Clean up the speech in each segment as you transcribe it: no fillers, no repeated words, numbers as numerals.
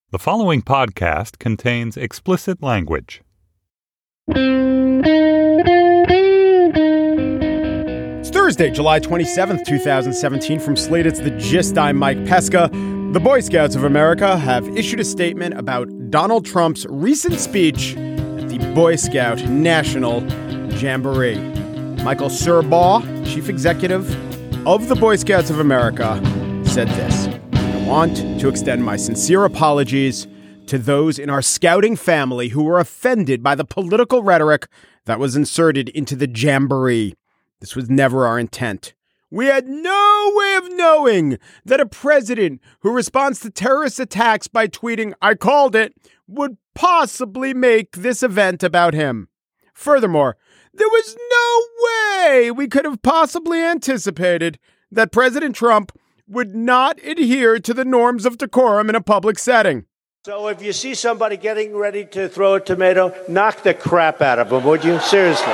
The following podcast contains explicit language. It's Thursday, July 27th, 2017. From Slate, it's The Gist. I'm Mike Pesca. The Boy Scouts of America have issued a statement about Donald Trump's recent speech at the Boy Scout National Jamboree. Michael Surbaugh, chief executive of the Boy Scouts of America, said this: I want to extend my sincere apologies to those in our scouting family who were offended by the political rhetoric that was inserted into the Jamboree. This was never our intent. We had no way of knowing that a president who responds to terrorist attacks by tweeting, "I called it," would possibly make this event about him. Furthermore, there was no way we could have possibly anticipated that President Trump would not adhere to the norms of decorum in a public setting. So if you see somebody getting ready to throw a tomato, knock the crap out of them, would you? Seriously.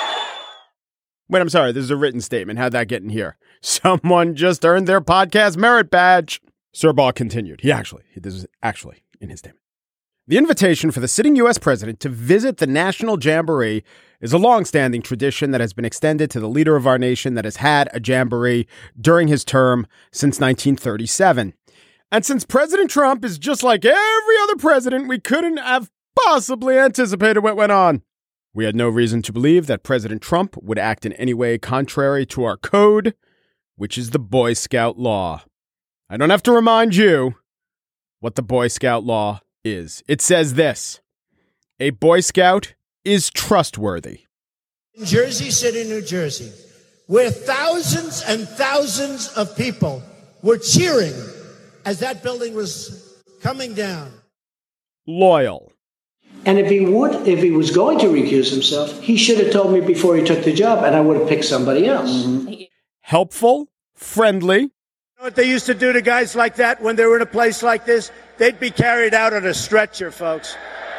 Wait, I'm sorry. This is a written statement. How'd that get in here? Someone just earned their podcast merit badge. Surbaugh continued. This is actually in his statement. The invitation for the sitting U.S. president to visit the National Jamboree is a long-standing tradition that has been extended to the leader of our nation that has had a jamboree during his term since 1937. And since President Trump is just like every other president, we couldn't have possibly anticipated what went on. We had no reason to believe that President Trump would act in any way contrary to our code, which is the Boy Scout law. I don't have to remind you what the Boy Scout law is. It says this: a Boy Scout is trustworthy. In Jersey City, New Jersey, where thousands and thousands of people were cheering as that building was coming down. Loyal. And if he was going to recuse himself, he should have told me before he took the job, and I would have picked somebody else. Mm-hmm. Helpful, friendly. You know what they used to do to guys like that when they were in a place like this? They'd be carried out on a stretcher, folks.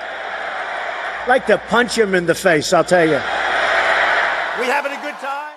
Like to punch him in the face, I'll tell you. We having a good time?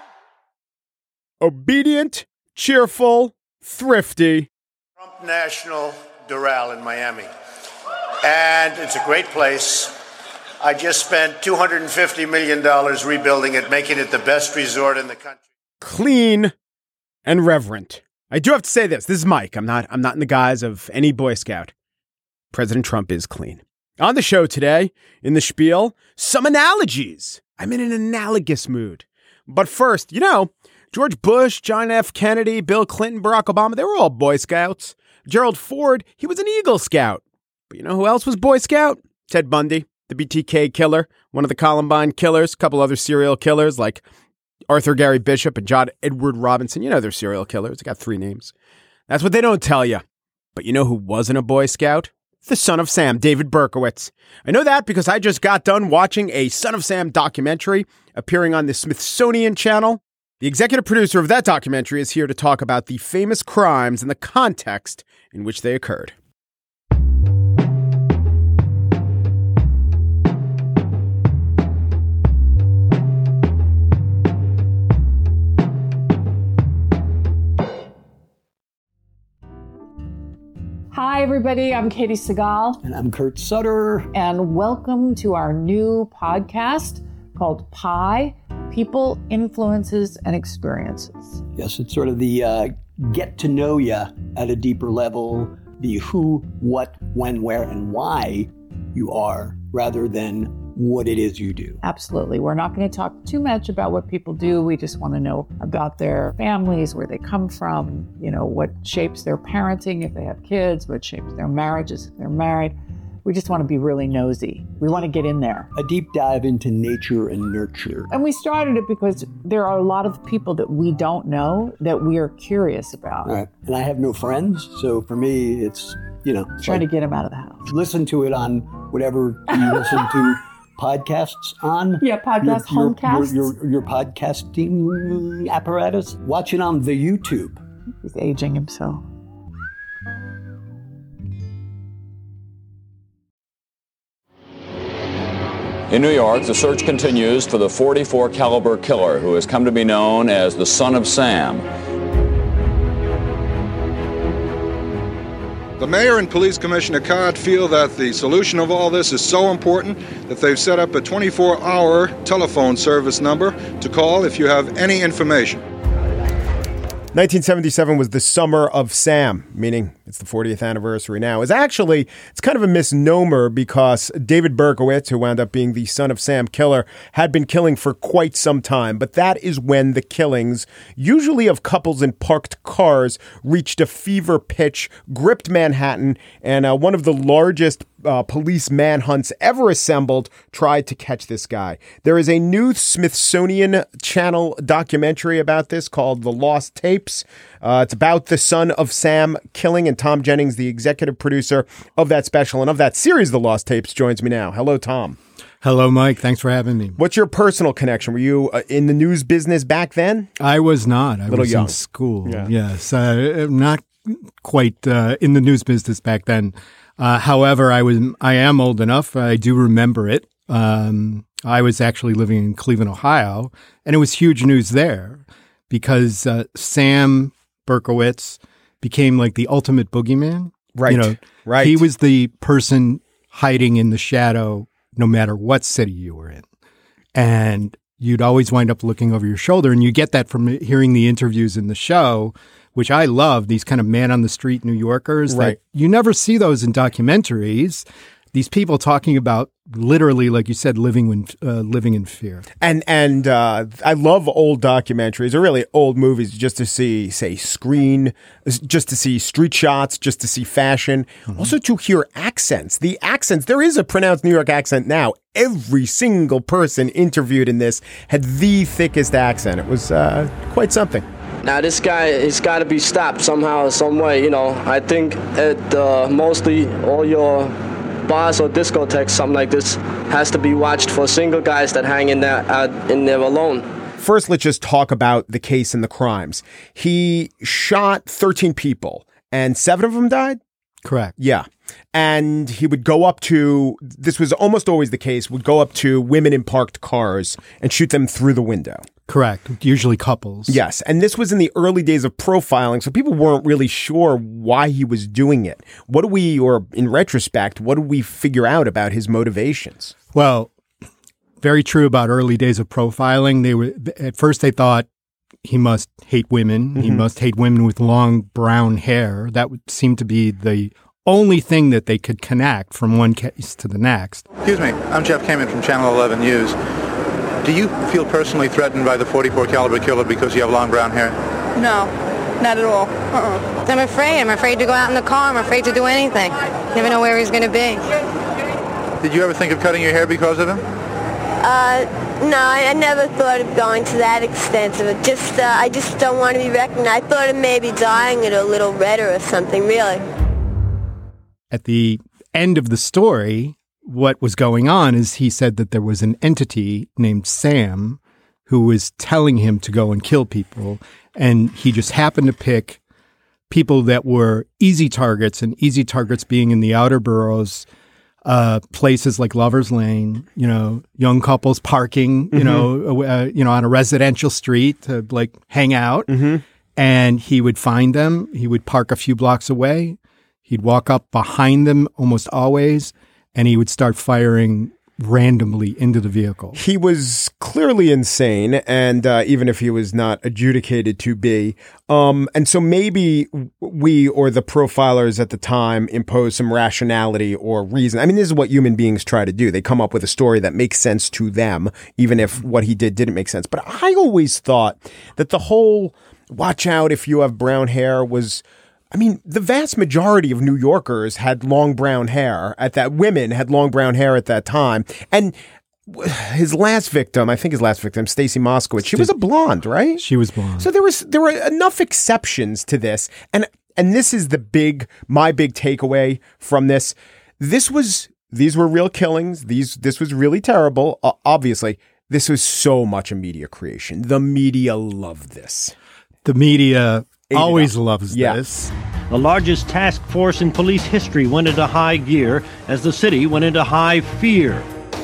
Obedient, cheerful, thrifty. Trump National Doral in Miami. And it's a great place. I just spent $250 million rebuilding it, making it the best resort in the country. Clean and reverent. I do have to say this. This is Mike. I'm not in the guise of any Boy Scout. President Trump is clean. On the show today, in the spiel, some analogies. I'm in an analogous mood. But first, George Bush, John F. Kennedy, Bill Clinton, Barack Obama, they were all Boy Scouts. Gerald Ford, he was an Eagle Scout. But you know who else was Boy Scout? Ted Bundy, the BTK killer, one of the Columbine killers, a couple other serial killers like Arthur Gary Bishop and John Edward Robinson. You know they're serial killers. They got 3 names. That's what they don't tell you. But you know who wasn't a Boy Scout? The Son of Sam, David Berkowitz. I know that because I just got done watching a Son of Sam documentary appearing on the Smithsonian Channel. The executive producer of that documentary is here to talk about the famous crimes and the context in which they occurred. Hi, everybody. I'm Katie Segal. And I'm Kurt Sutter. And welcome to our new podcast called PIE, People, Influences, and Experiences. Yes, it's sort of the get to know you at a deeper level, the who, what, when, where, and why you are, rather than what it is you do. Absolutely. We're not going to talk too much about what people do. We just want to know about their families, where they come from, what shapes their parenting if they have kids, what shapes their marriages if they're married. We just want to be really nosy. We want to get in there. A deep dive into nature and nurture. And we started it because there are a lot of people that we don't know that we are curious about. Right. And I have no friends, so for me, it's, trying to get them out of the house. Listen to it on whatever you listen to podcasts on. Yeah, homecasts. Your podcasting apparatus. Watch it on the YouTube. He's aging himself. In New York, the search continues for the .44 caliber killer who has come to be known as the Son of Sam. The mayor and police commissioner Card feel that the solution of all this is so important that they've set up a 24-hour telephone service number to call if you have any information. 1977 was the summer of Sam, meaning it's the 40th anniversary now. It's kind of a misnomer because David Berkowitz, who wound up being the son of Sam Killer, had been killing for quite some time. But that is when the killings, usually of couples in parked cars, reached a fever pitch, gripped Manhattan, and one of the largest police manhunts ever assembled tried to catch this guy. There is a new Smithsonian Channel documentary about this called The Lost Tapes. It's about the son of Sam killing, and Tom Jennings, the executive producer of that special and of that series, The Lost Tapes, joins me now. Hello, Tom. Hello, Mike. Thanks for having me. What's your personal connection? Were you in the news business back then? I was not. I was young. In school. Yeah. Yes. Not quite in the news business back then. However, I am old enough. I do remember it. I was actually living in Cleveland, Ohio, and it was huge news there because Sam Berkowitz became like the ultimate boogeyman. Right. Right. He was the person hiding in the shadow no matter what city you were in. And you'd always wind up looking over your shoulder. And you get that from hearing the interviews in the show, which I love, these kind of man-on-the-street New Yorkers. Right. That you never see those in documentaries. These people talking about literally, like you said, living in fear. And I love old documentaries, or really old movies, just to see, say, just to see street shots, just to see fashion, also to hear accents. The accents, there is a pronounced New York accent now. Every single person interviewed in this had the thickest accent. It was quite something. Now, this guy has got to be stopped somehow, some way. I think mostly all your bars or discotheques, something like this, has to be watched for single guys that hang in there alone. First, let's just talk about the case and the crimes. He shot 13 people, and 7 of them died? Correct. Yeah. And he would go up to, this was almost always the case, would go up to women in parked cars and shoot them through the window. Correct. Usually couples. Yes. And this was in the early days of profiling, so people weren't really sure why he was doing it. In retrospect, what do we figure out about his motivations? Well, very true about early days of profiling. At first they thought he must hate women. Mm-hmm. He must hate women with long brown hair. That would seem to be the only thing that they could connect from one case to the next. Excuse me, I'm Jeff Kamen from Channel 11 News. Do you feel personally threatened by the .44 caliber killer because you have long brown hair? No, not at all. I'm afraid. I'm afraid to go out in the car. I'm afraid to do anything. Never know where he's going to be. Did you ever think of cutting your hair because of him? No, I never thought of going to that extent of it. I just don't want to be recognized. I thought of maybe dyeing it a little redder or something, really. At the end of the story, what was going on is he said that there was an entity named Sam who was telling him to go and kill people. And he just happened to pick people that were easy targets, and easy targets being in the outer boroughs, places like Lover's Lane, young couples parking, on a residential street to like hang out. Mm-hmm. And he would find them. He would park a few blocks away. He'd walk up behind them almost always, and he would start firing randomly into the vehicle. He was clearly insane, and even if he was not adjudicated to be. And so maybe we or the profilers at the time imposed some rationality or reason. I mean, this is what human beings try to do. They come up with a story that makes sense to them, even if what he did didn't make sense. But I always thought that the whole watch out if you have brown hair was... I mean, the vast majority of New Yorkers had long brown hair women had long brown hair at that time. And his last victim, Stacey Moskowitz, she was a blonde, right? She was blonde. So there were enough exceptions to this. And this is my big takeaway from this. These were real killings. This was really terrible. Obviously, this was so much a media creation. The media loved this. The media always loves this. The largest task force in police history went into high gear as the city went into high fear.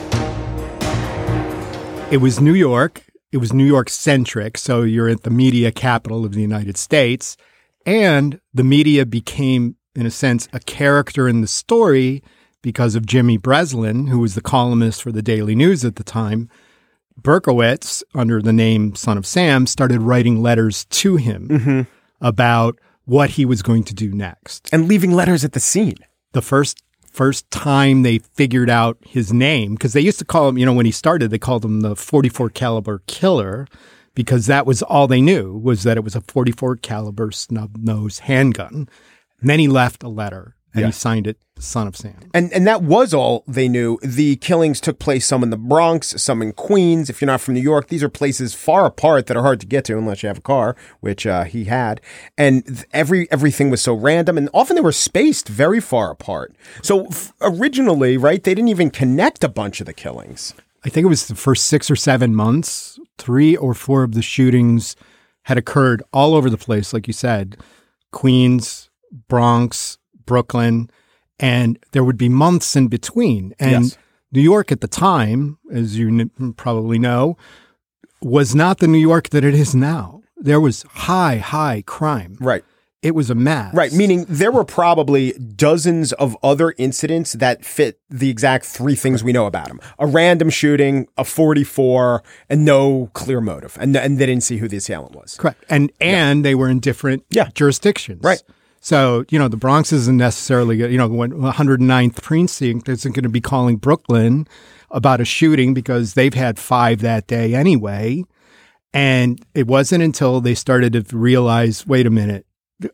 It was New York. It was New York-centric, so you're at the media capital of the United States. And the media became in a sense, a character in the story because of Jimmy Breslin, who was the columnist for the Daily News at the time. Berkowitz, under the name Son of Sam, started writing letters to him about what he was going to do next. And leaving letters at the scene. The first time they figured out his name, because they used to call him, when he started, they called him the 44 caliber killer, because that was all they knew, was that it was a 44 caliber snub-nosed handgun. And then he left a letter. And he signed it, Son of Sam. And that was all they knew. The killings took place, some in the Bronx, some in Queens. If you're not from New York, these are places far apart that are hard to get to unless you have a car, which he had. And everything was so random, and often they were spaced very far apart. So originally, right, they didn't even connect a bunch of the killings. I think it was the first 6 or 7 months, 3 or 4 of the shootings had occurred all over the place, like you said. Queens, Bronx, Brooklyn, and there would be months in between. And New York at the time, as you probably know, was not the New York that it is now. There was high crime. Right. It was a mess. Right, meaning there were probably dozens of other incidents that fit the exact 3 things we know about him. A random shooting, a 44, and no clear motive. And they didn't see who the assailant was. Correct. And they were in different jurisdictions. Right. So, the Bronx isn't necessarily, 109th precinct isn't going to be calling Brooklyn about a shooting because they've had 5 that day anyway. And it wasn't until they started to realize, wait a minute,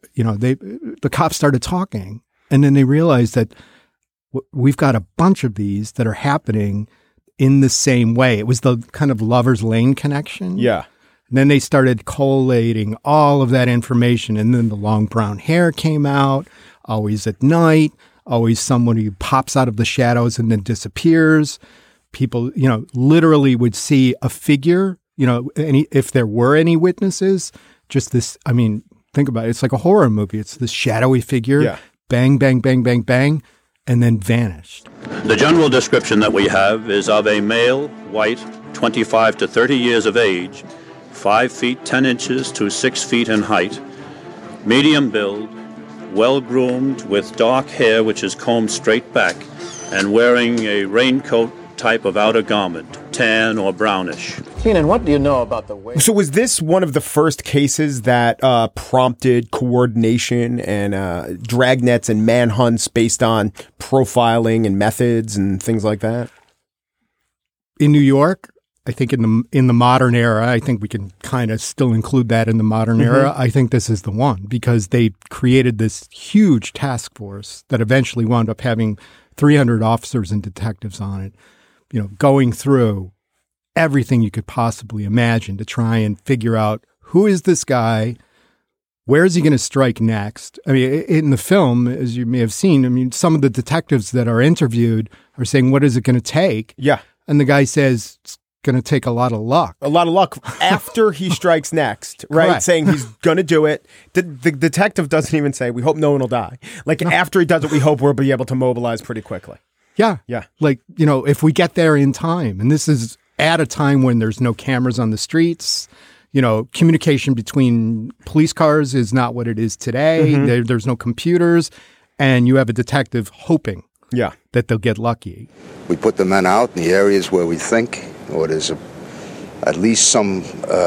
the cops started talking, and then they realized that we've got a bunch of these that are happening in the same way. It was the kind of Lover's Lane connection. Yeah. And then they started collating all of that information. And then the long brown hair came out, always at night, always somebody who pops out of the shadows and then disappears. People, literally would see a figure, if there were any witnesses, just this, think about it. It's like a horror movie. It's this shadowy figure, bang, bang, bang, bang, bang, and then vanished. The general description that we have is of a male, white, 25 to 30 years of age, 5 feet 10 inches to 6 feet in height, medium build, well-groomed with dark hair which is combed straight back, and wearing a raincoat type of outer garment, tan or brownish. Keenan, what do you know about the way? So was this one of the first cases that prompted coordination and dragnets and manhunts based on profiling and methods and things like that? In New York, I think in the modern era, I think we can kind of still include that in the modern era. I think this is the one because they created this huge task force that eventually wound up having 300 officers and detectives on it, going through everything you could possibly imagine to try and figure out who is this guy, where is he going to strike next? In the film, as you may have seen, some of the detectives that are interviewed are saying, what is it going to take? Yeah. And the guy says, it's going to take a lot of luck. A lot of luck after he strikes next, right? Correct. Saying he's going to do it. The detective doesn't even say, we hope no one will die. After he does it, we hope we'll be able to mobilize pretty quickly. Yeah. Yeah. If we get there in time, and this is at a time when there's no cameras on the streets, communication between police cars is not what it is today. There's no computers, and you have a detective hoping that they'll get lucky. We put the men out in the areas where we think, or there's at least some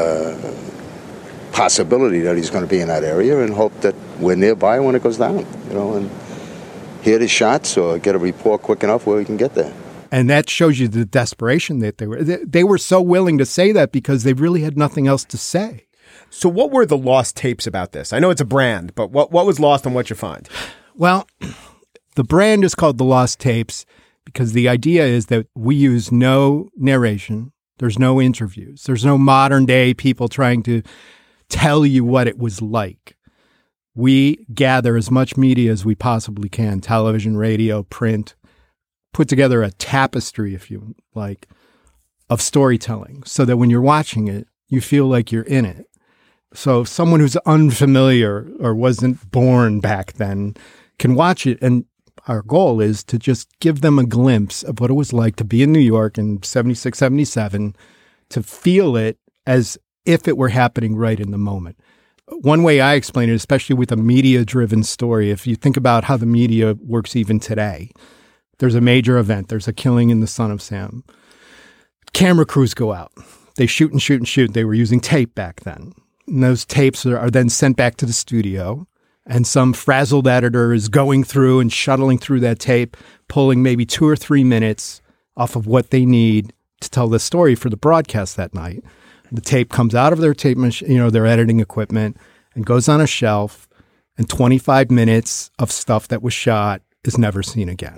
possibility that he's going to be in that area, and hope that we're nearby when it goes down, and hear the shots or get a report quick enough where we can get there. And that shows you the desperation that they were so willing to say that because they really had nothing else to say. So what were the lost tapes about this? I know it's a brand, but what was lost and what you find? Well, the brand is called The Lost Tapes because the idea is that we use no narration. There's no interviews. There's no modern day people trying to tell you what it was like. We gather as much media as we possibly can, television, radio, print, put together a tapestry, if you like, of storytelling so that when you're watching it, you feel like you're in it. So someone who's unfamiliar or wasn't born back then can watch it. And our goal is to just give them a glimpse of what it was like to be in New York in 76, 77, to feel it as if it were happening right in the moment. one way I explain it, especially with a media-driven story, if you think about how the media works even today, there's a major event. There's a killing in the Son of Sam. Camera crews go out. They shoot and shoot and shoot. They were using tape back then. And those tapes are then sent back to the studio. And some frazzled editor is going through and shuttling through that tape, pulling maybe 2 or 3 minutes off of what they need to tell the story for the broadcast that night. The tape comes out of their tape machine, their editing equipment, and goes on a shelf. And 25 minutes of stuff that was shot is never seen again.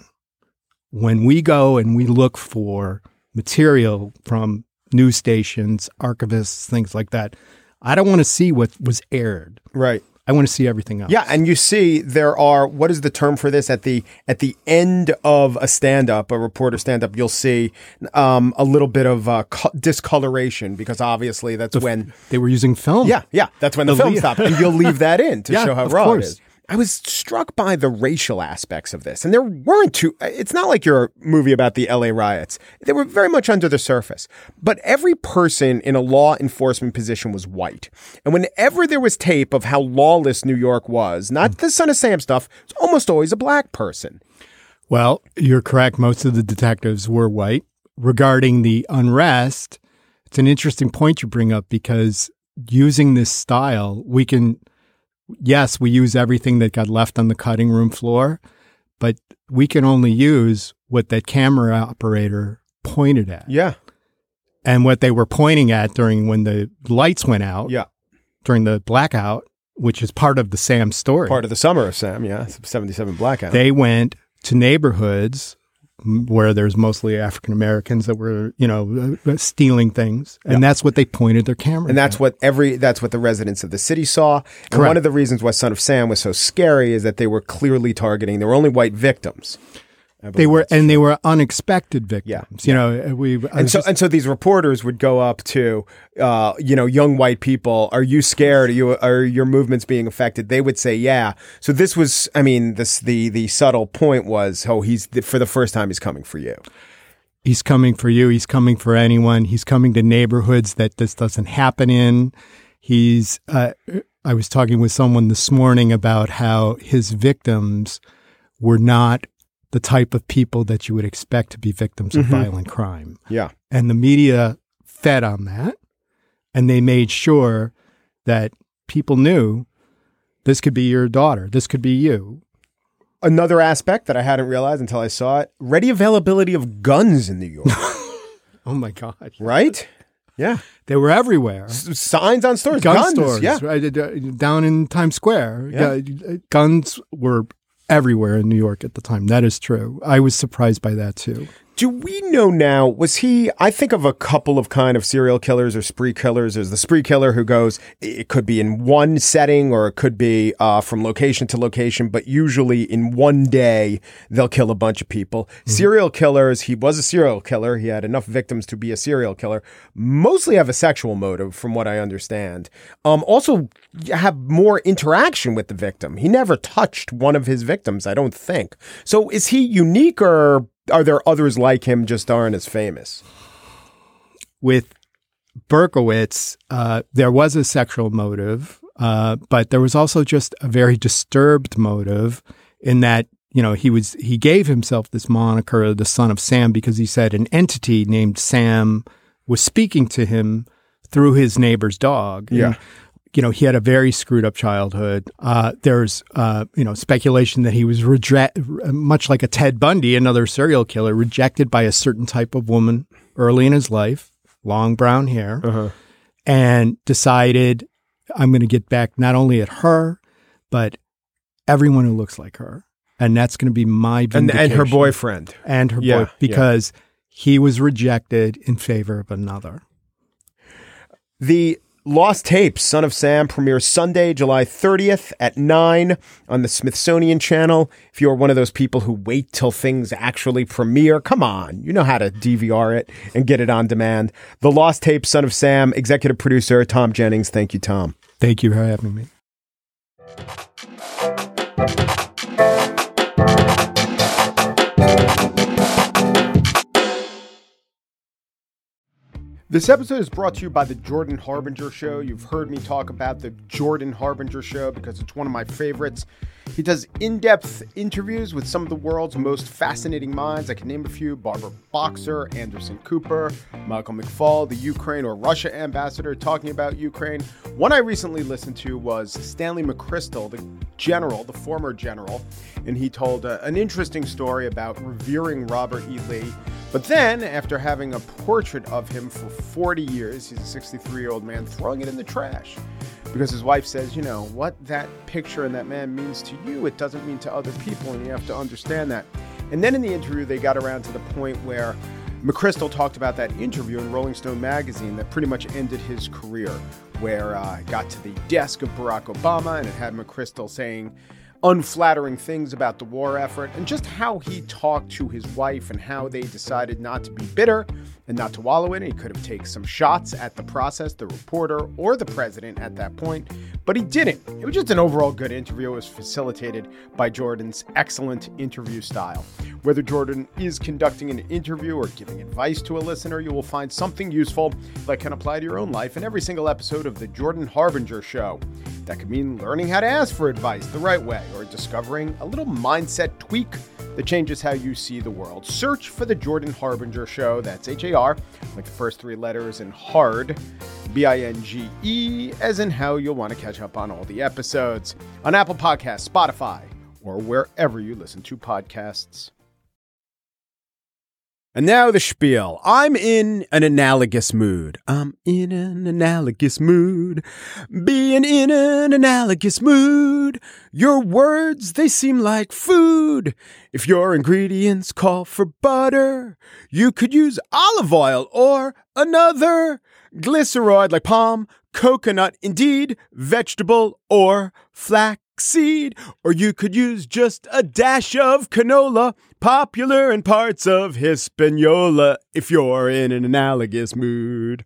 When we go and we look for material from news stations, archivists, things like that, I don't want to see what was aired. Right. I want to see everything else. Yeah, and you see there are, what is the term for this? At the end of a stand-up, a reporter stand-up, you'll see a little bit of discoloration, because obviously that's when... They were using film. Yeah, that's when the film stopped. And you'll leave that in to show how raw it is. I was struck by the racial aspects of this. And there weren't too... It's not like your movie about the LA riots. They were very much under the surface. But every person in a law enforcement position was white. And whenever there was tape of how lawless New York was, not the Son of Sam stuff, it's almost always a black person. Well, you're correct. Most of the detectives were white. Regarding the unrest, it's an interesting point you bring up, because using this style, we can... Yes, we use everything that got left on the cutting room floor, but we can only use what that camera operator pointed at. Yeah. And what they were pointing at when the lights went out. Yeah. During the blackout, which is part of the Sam story. Part of the Summer of Sam, yeah. 77 blackout. They went to neighborhoods where there's mostly African Americans that were, stealing things. And that's what they pointed their cameras And that's at. what the residents of the city saw. And one of the reasons why Son of Sam was so scary is that they were clearly targeting, there were only white victims. They were unexpected victims. And so these reporters would go up to, young white people. Are you scared? Are your movements being affected? They would say, yeah. So this was, the subtle point was, for the first time, he's coming for you. He's coming for you. He's coming for anyone. He's coming to neighborhoods that this doesn't happen in. I was talking with someone this morning about how his victims were not the type of people that you would expect to be victims of violent crime. Yeah. And the media fed on that, and they made sure that people knew this could be your daughter. This could be you. Another aspect that I hadn't realized until I saw it, ready availability of guns in New York. Oh my God. Right? Yeah. They were everywhere. Signs on stores. Gun guns, stores. Yeah. Right, down in Times Square. Yeah. Guns were everywhere in New York at the time. That is true. I was surprised by that too. Do we know now, I think of a couple of kind of serial killers or spree killers. There's the spree killer who goes, it could be in one setting or it could be from location to location, but usually in one day, they'll kill a bunch of people. Mm-hmm. Serial killers, he was a serial killer. He had enough victims to be a serial killer. Mostly have a sexual motive, from what I understand. Also have more interaction with the victim. He never touched one of his victims, I don't think. So is he unique, or are there others like him just aren't as famous? With Berkowitz, there was a sexual motive, but there was also just a very disturbed motive in that, he gave himself this moniker, the Son of Sam, because he said an entity named Sam was speaking to him through his neighbor's dog. Yeah. And, he had a very screwed up childhood. There's, speculation that he was much like a Ted Bundy, another serial killer, rejected by a certain type of woman early in his life, long brown hair, and decided, I'm going to get back not only at her, but everyone who looks like her. And that's going to be my vindication. And her boyfriend. And her boyfriend, because he was rejected in favor of another. The Lost Tapes, Son of Sam, premieres Sunday, July 30th at 9 on the Smithsonian Channel. If you're one of those people who wait till things actually premiere, come on. You know how to DVR it and get it on demand. The Lost Tapes, Son of Sam, executive producer Tom Jennings. Thank you, Tom. Thank you for having me. This episode is brought to you by the Jordan Harbinger Show. You've heard me talk about the Jordan Harbinger Show because it's one of my favorites. He does in-depth interviews with some of the world's most fascinating minds. I can name a few: Barbara Boxer, Anderson Cooper, Michael McFaul, the Ukraine or Russia ambassador talking about Ukraine. One I recently listened to was Stanley McChrystal, the former general, and he told an interesting story about revering Robert E. Lee. But then, after having a portrait of him for 40 years, he's a 63-year-old man, throwing it in the trash. Because his wife says, you know, what that picture and that man means to you, it doesn't mean to other people, and you have to understand that. And then in the interview, they got around to the point where McChrystal talked about that interview in Rolling Stone magazine that pretty much ended his career, where it got to the desk of Barack Obama, and it had McChrystal saying unflattering things about the war effort, and just how he talked to his wife and how they decided not to be bitter and not to wallow in it. He could have taken some shots at the process, the reporter, or the president at that point, but he didn't. It was just an overall good interview. It was facilitated by Jordan's excellent interview style. Whether Jordan is conducting an interview or giving advice to a listener, you will find something useful that can apply to your own life in every single episode of The Jordan Harbinger Show. That could mean learning how to ask for advice the right way, or discovering a little mindset tweak that changes how you see the world. Search for The Jordan Harbinger Show. That's H-A-R, like the first three letters, and hard, B-I-N-G-E, as in how you'll want to catch up on all the episodes on Apple Podcasts, Spotify, or wherever you listen to podcasts. And now the spiel. I'm in an analogous mood. I'm in an analogous mood. Being in an analogous mood. Your words, they seem like food. If your ingredients call for butter, you could use olive oil or another glycerol like palm, coconut, indeed, vegetable or flaxseed. Or you could use just a dash of canola, popular in parts of Hispaniola, if you're in an analogous mood.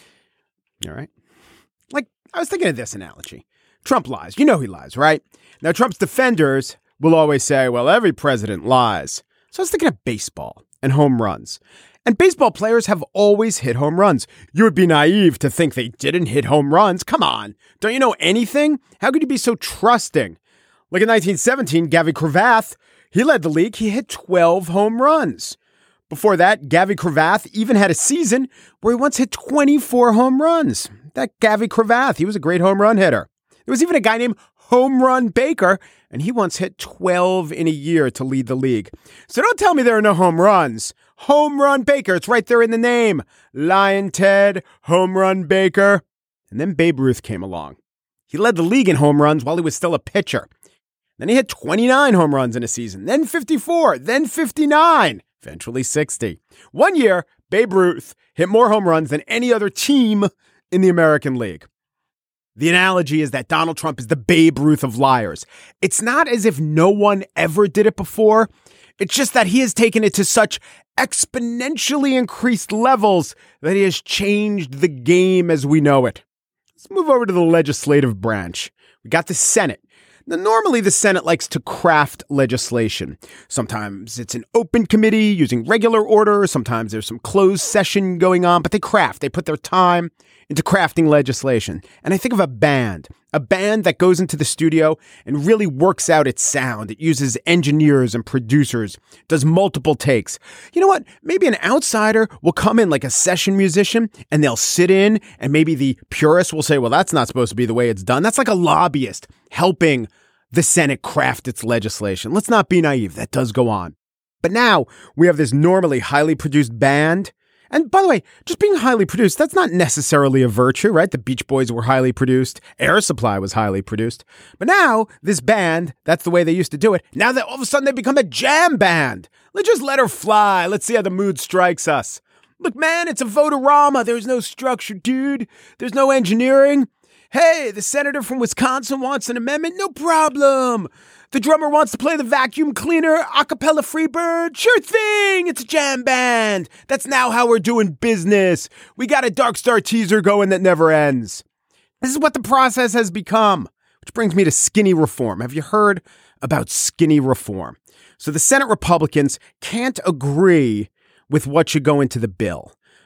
All right. Like, I was thinking of this analogy. Trump lies. You know he lies, right? Now, Trump's defenders will always say, well, every president lies. So I was thinking of baseball and home runs. And baseball players have always hit home runs. You would be naive to think they didn't hit home runs. Come on. Don't you know anything? How could you be so trusting? Like in 1917, Gavin Cravath, he led the league. He hit 12 home runs. Before that, Gavin Cravath even had a season where he once hit 24 home runs. That Gavin Cravath, he was a great home run hitter. There was even a guy named Home Run Baker, and he once hit 12 in a year to lead the league. So don't tell me there are no home runs. Home Run Baker, it's right there in the name. Lion Ted, Home Run Baker. And then Babe Ruth came along. He led the league in home runs while he was still a pitcher. Then he hit 29 home runs in a season, then 54, then 59, eventually 60. One year, Babe Ruth hit more home runs than any other team in the American League. The analogy is that Donald Trump is the Babe Ruth of liars. It's not as if no one ever did it before. It's just that he has taken it to such exponentially increased levels that he has changed the game as we know it. Let's move over to the legislative branch. We got the Senate. Now, normally the Senate likes to craft legislation. Sometimes it's an open committee using regular order. Sometimes there's some closed session going on, but they put their time into crafting legislation. And I think of a band that goes into the studio and really works out its sound. It uses engineers and producers, does multiple takes. You know what? Maybe an outsider will come in like a session musician and they'll sit in, and maybe the purist will say, well, that's not supposed to be the way it's done. That's like a lobbyist helping the Senate craft its legislation. Let's not be naive. That does go on. But now we have this normally highly produced band. And by the way, just being highly produced, that's not necessarily a virtue, right? The Beach Boys were highly produced. Air Supply was highly produced. But now this band, that's the way they used to do it. Now that all of a sudden they become a jam band. Let's just let her fly. Let's see how the mood strikes us. Look, man, it's a vote-a-rama. There's no structure, dude. There's no engineering. Hey, the senator from Wisconsin wants an amendment? No problem. The drummer wants to play the vacuum cleaner, a cappella Freebird? Sure thing. It's a jam band. That's now how we're doing business. We got a Dark Star teaser going that never ends. This is what the process has become. Which brings me to skinny reform. Have you heard about skinny reform? So the Senate Republicans can't agree with what should go into the bill.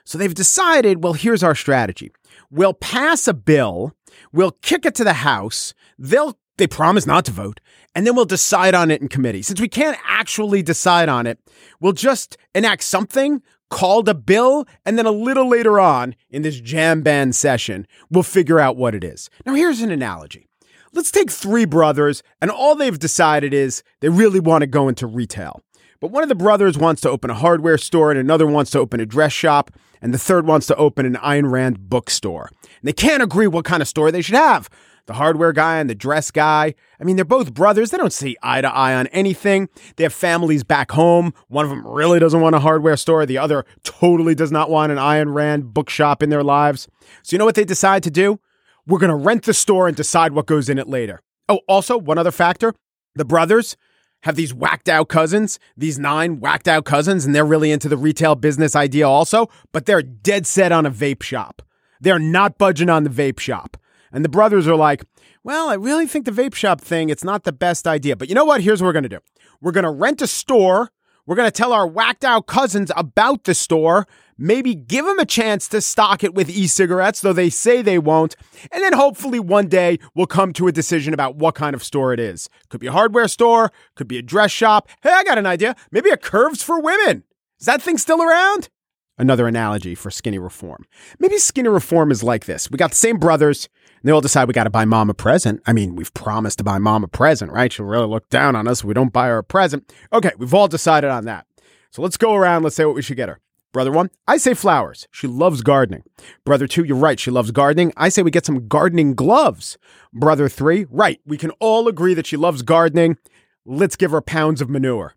So they've decided, well, here's our strategy. We'll pass a bill, we'll kick it to the House, they promise not to vote, and then we'll decide on it in committee. Since we can't actually decide on it, we'll just enact something called a bill, and then a little later on in this jam band session, we'll figure out what it is. Now, here's an analogy. Let's take three brothers, and all they've decided is they really want to go into retail. But one of the brothers wants to open a hardware store, and another wants to open a dress shop, and the third wants to open an Ayn Rand bookstore. And they can't agree what kind of store they should have. The hardware guy and the dress guy, I mean, they're both brothers. They don't see eye to eye on anything. They have families back home. One of them really doesn't want a hardware store. The other totally does not want an Ayn Rand bookshop in their lives. So you know what they decide to do? We're going to rent the store and decide what goes in it later. Oh, also, one other factor. The brothers have these whacked out cousins, these 9 whacked out cousins, and they're really into the retail business idea also, but they're dead set on a vape shop. They're not budging on the vape shop. And the brothers are like, well, I really think the vape shop thing, it's not the best idea. But you know what? Here's what we're going to do. We're going to rent a store. We're going to tell our whacked out cousins about the store, maybe give them a chance to stock it with e-cigarettes, though they say they won't. And then hopefully one day we'll come to a decision about what kind of store it is. Could be a hardware store, could be a dress shop. Hey, I got an idea. Maybe a Curves for Women. Is that thing still around? Another analogy for skinny reform. Maybe skinny reform is like this. We got the same brothers, and they all decide we got to buy mom a present. I mean, we've promised to buy mom a present, right? She'll really look down on us if we don't buy her a present. Okay, we've all decided on that. So let's go around. Let's say what we should get her. Brother 1, I say flowers. She loves gardening. Brother 2, you're right. She loves gardening. I say we get some gardening gloves. Brother 3, right. We can all agree that she loves gardening. Let's give her pounds of manure.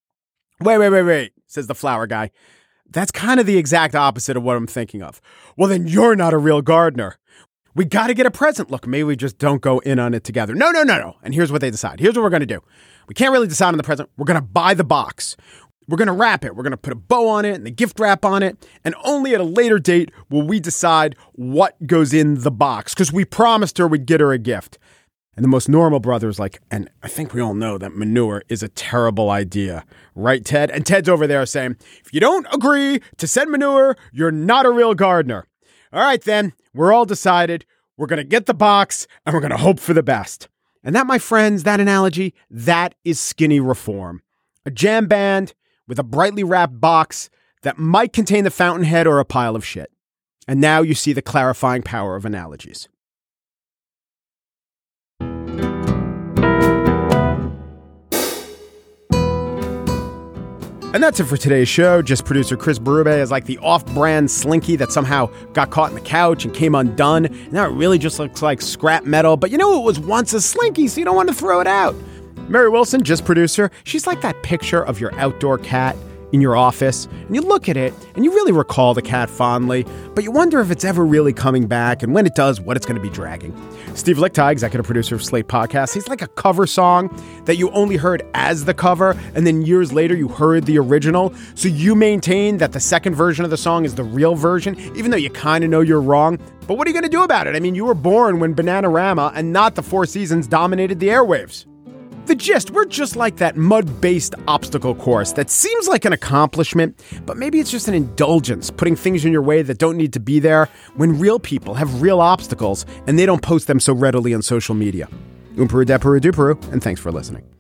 Wait, says the flower guy. That's kind of the exact opposite of what I'm thinking of. Well, then you're not a real gardener. We got to get a present. Look, maybe we just don't go in on it together. No. And here's what they decide. Here's what we're going to do. We can't really decide on the present. We're going to buy the box. We're going to wrap it. We're going to put a bow on it and the gift wrap on it. And only at a later date will we decide what goes in the box, because we promised her we'd get her a gift. And the most normal brother is like, and I think we all know that manure is a terrible idea. Right, Ted? And Ted's over there saying, if you don't agree to send manure, you're not a real gardener. All right, then. We're all decided. We're going to get the box and we're going to hope for the best. And that, my friends, that analogy, that is skinny reform. A jam band with a brightly wrapped box that might contain the fountainhead or a pile of shit. And now you see the clarifying power of analogies. And that's it for today's show. Just producer Chris Berube is like the off-brand Slinky that somehow got caught in the couch and came undone. And now it really just looks like scrap metal. But you know, it was once a Slinky, so you don't want to throw it out. Mary Wilson, just producer. She's like that picture of your outdoor cat in your office, and you look at it and you really recall the cat fondly, but you wonder if it's ever really coming back, and when it does, what it's going to be dragging. Steve Lickteig, executive producer of Slate Podcast. He's like a cover song that you only heard as the cover, and then years later you heard the original. So you maintain that the second version of the song is the real version, even though you kind of know you're wrong. But what are you going to do about it? I mean, you were born when Bananarama and not the Four Seasons dominated the airwaves. The gist, we're just like that mud-based obstacle course that seems like an accomplishment, but maybe it's just an indulgence, putting things in your way that don't need to be there when real people have real obstacles and they don't post them so readily on social media. Oomperu, deperu, duperu, and thanks for listening.